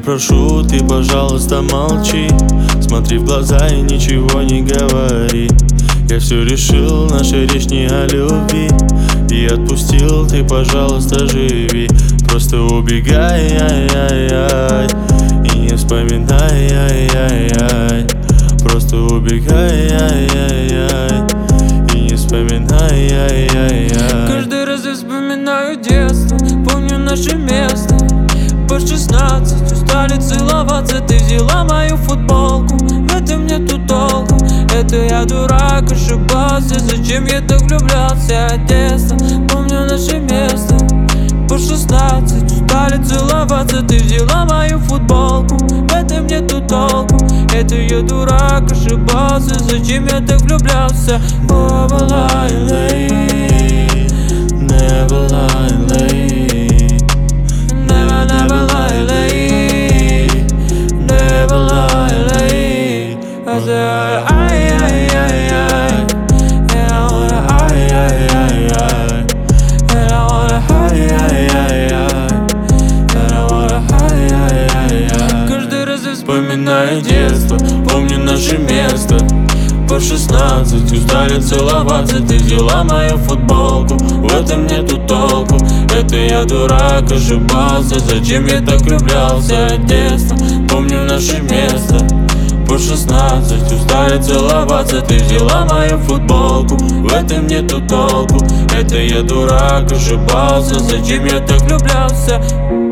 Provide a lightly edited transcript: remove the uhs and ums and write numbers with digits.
прошу, ты, пожалуйста, молчи. Смотри в глаза и ничего не говори. Я все решил, наша речь не о любви. И отпустил, ты, пожалуйста, живи. Просто убегай, ай-яй-яй, и не вспоминай, ай-яй-яй. Просто убегай, ай-яй-яй, и не вспоминай, ай-яй-яй. Каждый раз я вспоминаю детство, помню наше место. По 16 устали целоваться, ты взяла мою футболку. В этом нету толку, это я дурак, ошибался. Зачем я так влюблялся от детства? Помню наше место. По 16 устали целоваться, ты взяла мою футболку. В этом нету толку, это я дурак, ошибался. Зачем я так влюблялся? Never lie late, never lie late, never, never lie late, never lie late. I said, ay, ay, ay, ay, And I wanna ay, ay, ay, ay, and I wanna ay, ay, ay, ay, and I wanna ay, ay, ay, ay. Каждый раз я Вспоминаю детство, помню наше место. По 16 устали целоваться, ты взяла мою футболку. В этом нету толку, это я дурак, ошибался. Зачем я так влюблялся от детства? Помню наше место. По 16 устали целоваться, ты взяла мою футболку. В этом нету толку, это я дурак, ошибался. Зачем я так влюблялся?